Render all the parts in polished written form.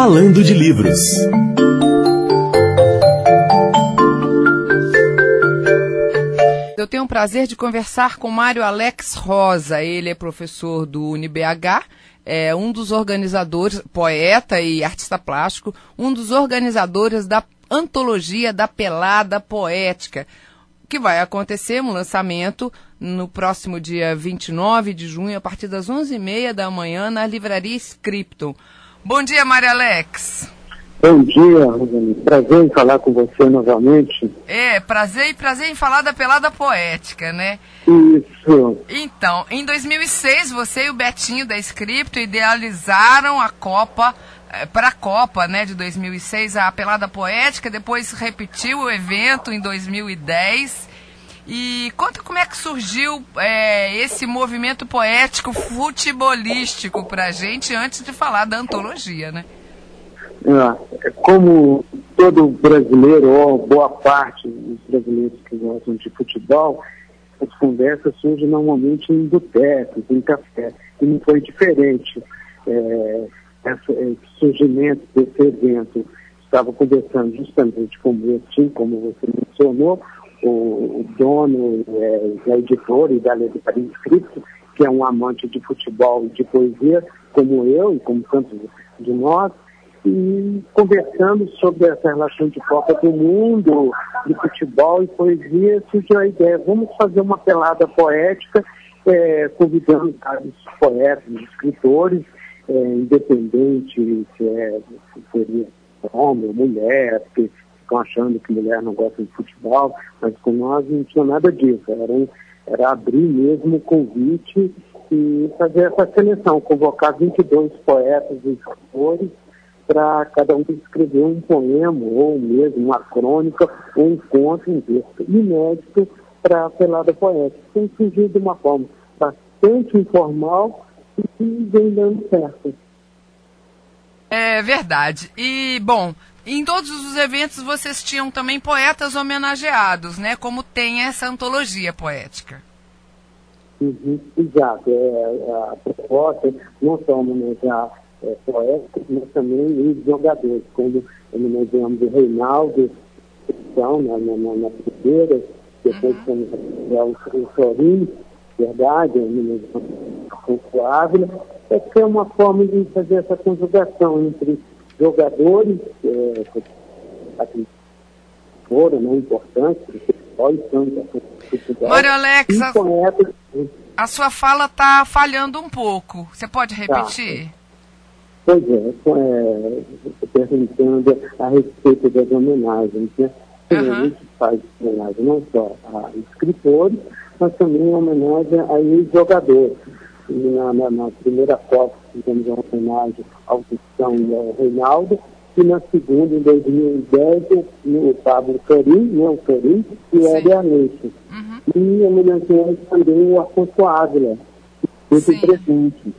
Falando de Livros. Eu tenho o prazer de conversar com Mário Alex Rosa. Ele é professor do UniBH, é um dos organizadores, poeta e artista plástico, um dos organizadores da antologia da Pelada Poética, que vai acontecer um lançamento no próximo dia 29 de junho, a partir das 11h30 da manhã, na Livraria Scripton. Bom dia, Mário Alex. Bom dia, Rosane. Prazer em falar com você novamente. Prazer em falar da Pelada Poética, né? Isso. Então, em 2006, você e o Betinho da Scripton idealizaram a Copa, para a Copa, né, de 2006, a Pelada Poética, depois repetiu o evento em 2010. E conta como é que surgiu esse movimento poético futebolístico para a gente, antes de falar da antologia, né? Como todo brasileiro, ou boa parte dos brasileiros que gostam de futebol, as conversas surgem normalmente em botecos, em café, e não foi diferente. Esse surgimento desse evento, estava conversando justamente com o Betinho, como você mencionou, o dono da editora e da Livraria Scripton, que é um amante de futebol e de poesia, como eu e como tantos de nós, e conversando sobre essa relação de Copa do Mundo, de futebol e poesia, surgiu a ideia, vamos fazer uma pelada poética, convidando vários poetas, escritores, independente se seria homem ou mulher, porque ficam achando que mulher não gosta de futebol, mas com nós não tinha nada disso, era abrir mesmo o convite e fazer essa seleção, convocar 22 poetas e escritores para cada um escrever um poema, ou mesmo uma crônica, ou um conto, um texto inédito para a Pelada Poética. Tem surgido de uma forma bastante informal e vem dando certo. É verdade. E, bom, em todos os eventos vocês tinham também poetas homenageados, né? Como tem essa antologia poética. Exato. A proposta não só homenagear poetas, mas também os jogadores, como homenageamos o Reinaldo, na primeira, depois o Sorinho, verdade, com o Ávila, que é uma forma de fazer essa conjugação entre jogadores, né, importantes, Mário Alex, a sua fala está falhando um pouco. Você pode repetir? Pois perguntando a respeito das homenagens, né? A gente faz homenagem não só a escritores, mas também homenagem a ex-jogadores. Na primeira Copa fizemos uma homenagem ao Cristão e ao Reinaldo, e na segunda, em 2010, o Pablo Sorin, né, o Sorin, e o Hélio Leite. E homenageamos também o Afonso Ávila, que esteve presente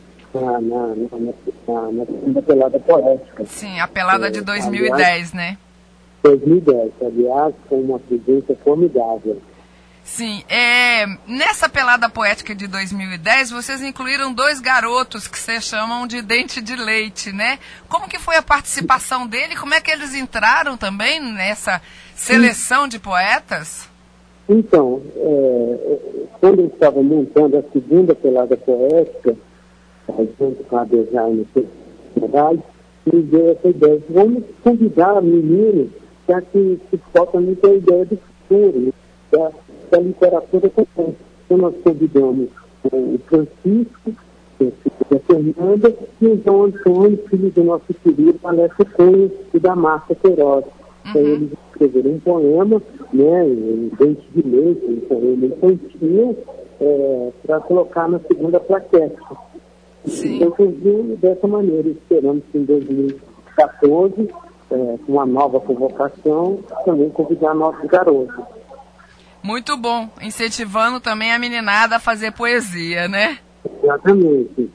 na segunda Pelada Poética. Sim, a Pelada de 2010, né? 2010, aliás, com uma presença formidável. Sim, nessa Pelada Poética de 2010, vocês incluíram 2 garotos que vocês chamam de Dente de Leite, né? Como que foi a participação dele? Como é que eles entraram também nessa seleção de poetas? Então, quando eu estava montando a segunda Pelada Poética, junto com a design sociedade, me deu essa ideia. Vamos convidar meninos, já que falta muito a ideia do futuro, da literatura também. Então nós convidamos o Francisco, a Fernanda, e o João Antônio, filho do nosso querido Alessio Cunha e da Márcia Queiroz. Então eles escreveram um poema, né, Dente de Leite, um poema infantil, para colocar na segunda plaquete. Então surgiu dessa maneira. Esperamos que em 2014, com uma nova convocação, também convidar nossos garotos. Muito bom, incentivando também a meninada a fazer poesia, né? Exatamente.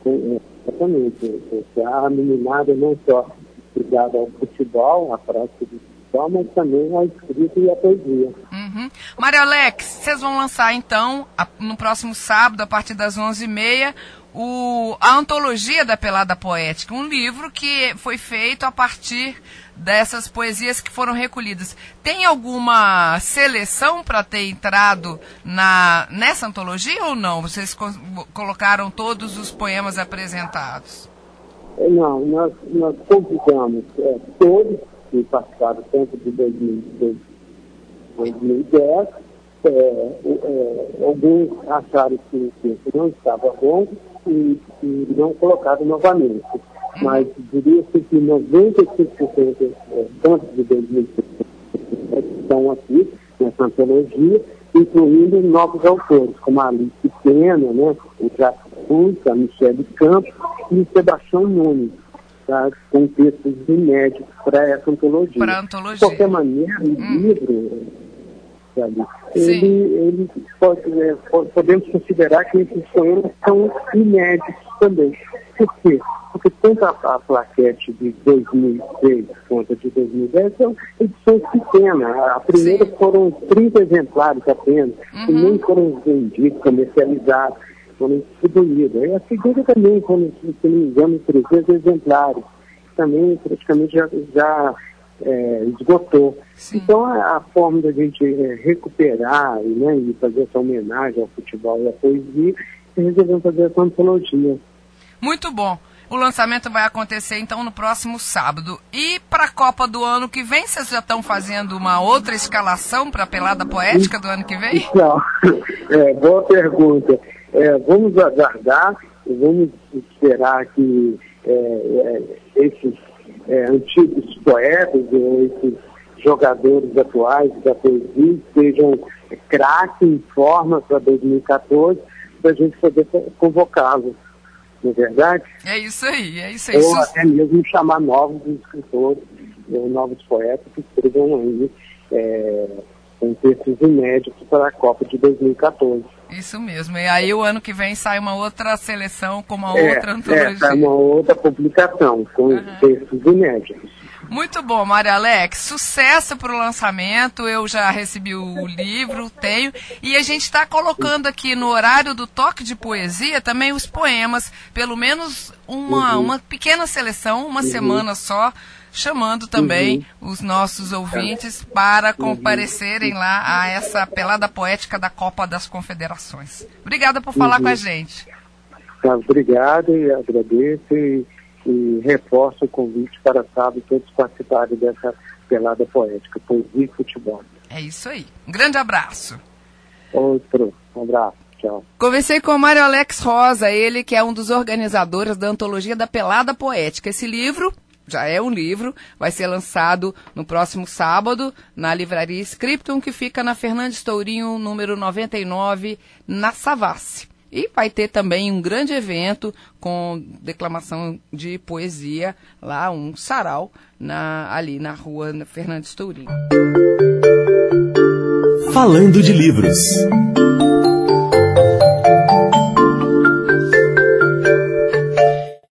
A meninada não só ligada ao futebol, à prática do futebol, mas também à escrita e à poesia. Mário Alex, vocês vão lançar então, no próximo sábado, a partir das 11h30, a Antologia da Pelada Poética, um livro que foi feito a partir dessas poesias que foram recolhidas. Tem alguma seleção para ter entrado nessa antologia ou não? Vocês colocaram todos os poemas apresentados? Não, nós convidamos todos que participaram tanto de 2010, alguns acharam que não estava bom e não colocaram novamente. Mas diria-se que 95% tanto de 2010 estão aqui nessa antologia, incluindo novos autores, como a Alice Pena, né, o Jacques Cruz, a Michele Campos e o Sebastião Nunes, tá, com textos inéditos para essa antologia. De qualquer maneira, o livro, ele podemos considerar que esses poemas são inéditos também. Por quê? Porque tanto a plaquete de 2006 quanto a de 2010 são edições pequenas. A primeira foram 30 exemplares apenas, que nem foram vendidos, comercializados, foram distribuídos. E a segunda também foram, se não me engano, 300 exemplares. Também praticamente já esgotou. Sim. Então a forma da gente recuperar e fazer essa homenagem ao futebol e à poesia, resolvemos fazer essa antologia. Muito bom. O lançamento vai acontecer, então, no próximo sábado. E para a Copa do ano que vem, vocês já estão fazendo uma outra escalação para a Pelada Poética do ano que vem? Não, boa pergunta. Vamos aguardar, vamos esperar que esses antigos poetas, esses jogadores atuais da poesia, sejam craques em forma para 2014, para a gente poder convocá-los. Não é verdade? É isso aí. Ou até mesmo chamar novos escritores, novos poetas que escrevam aí com textos inéditos para a Copa de 2014. Isso mesmo. E aí o ano que vem sai uma outra seleção com uma outra antologia. Sai uma outra publicação com textos inéditos. Muito bom, Mário Alex. Sucesso para o lançamento. Eu já recebi o livro, tenho. E a gente está colocando aqui no horário do Toque de Poesia também os poemas. Pelo menos uma pequena seleção, uma semana só, chamando também os nossos ouvintes para comparecerem lá a essa pelada poética da Copa das Confederações. Obrigada por falar com a gente. Obrigado e agradeço e reforço o convite para sábado todos participarem dessa pelada poética, poesia e futebol. É isso aí. Um grande abraço. Outro. Um abraço. Tchau. Conversei com o Mário Alex Rosa, ele que é um dos organizadores da antologia da Pelada Poética. Esse livro já é um livro, vai ser lançado no próximo sábado na livraria Scriptum, que fica na Fernandes Tourinho, número 99, na Savassi. E vai ter também um grande evento com declamação de poesia, lá um sarau, ali na rua Fernandes Tourinho. Falando de livros.